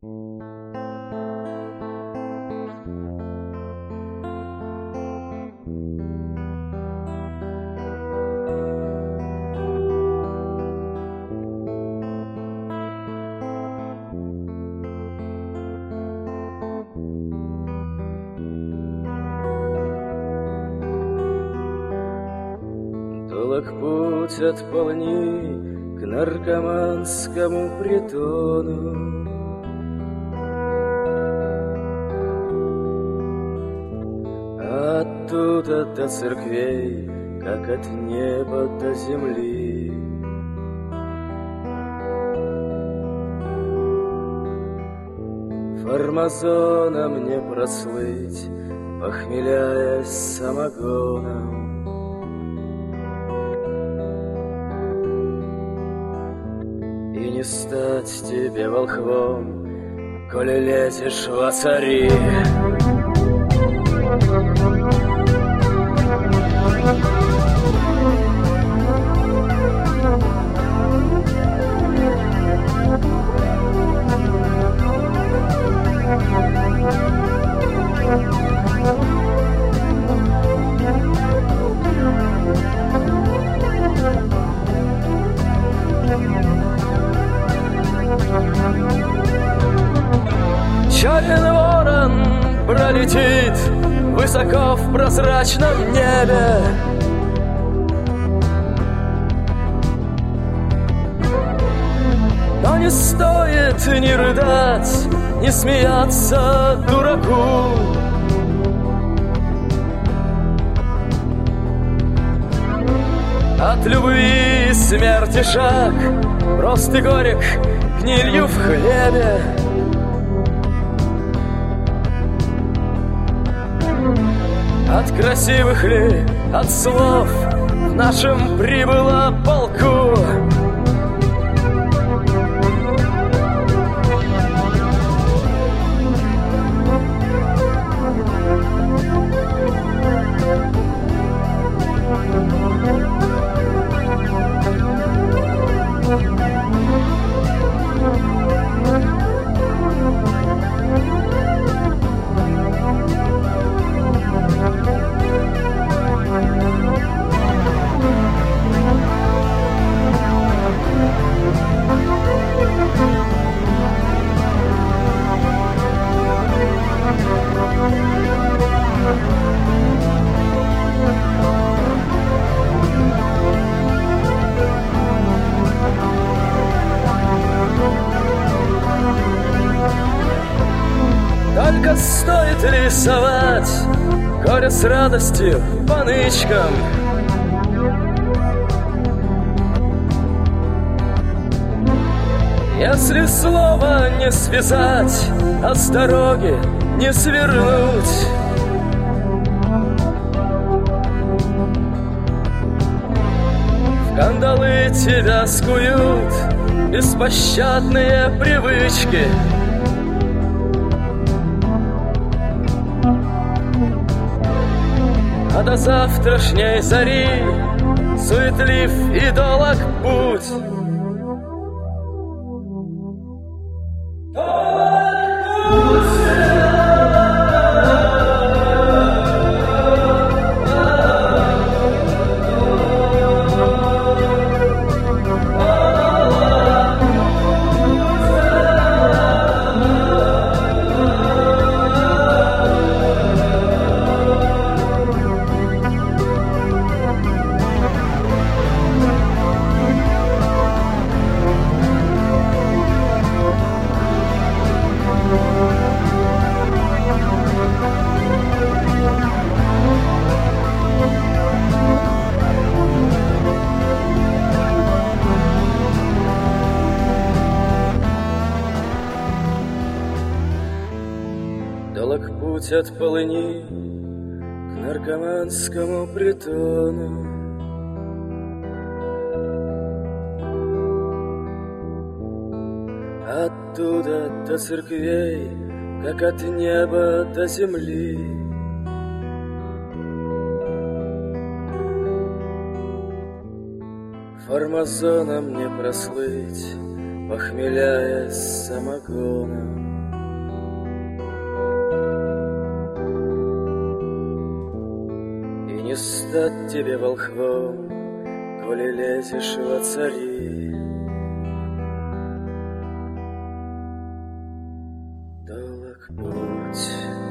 Долг путь от полни к наркоманскому притону. Оттуда до церквей, как от неба до земли. Фармазоном не прослыть, похмеляясь самогоном. И не стать тебе волхвом, коли лезешь во цари. Черный ворон пролетит высоко в прозрачном небе. Но не стоит ни рыдать, ни смеяться дураку. От любви и смерти шаг, прост и горек гнилью в хлебе. От красивых ли, от слов в нашем прибыло полку. Только стоит рисовать горе с радостью по нычкам. Если слово не связать, а с дороги не свернуть. В кандалы тебя скуют беспощадные привычки. А до завтрашней зари суетлив и долог путь. Долог путь от полыни к наркоманскому притону. Оттуда до церквей, как от неба до земли. Фармазоном не прослыть, похмеляясь самогоном. стать тебе волхвом, коли лезешь во цари. Долг путь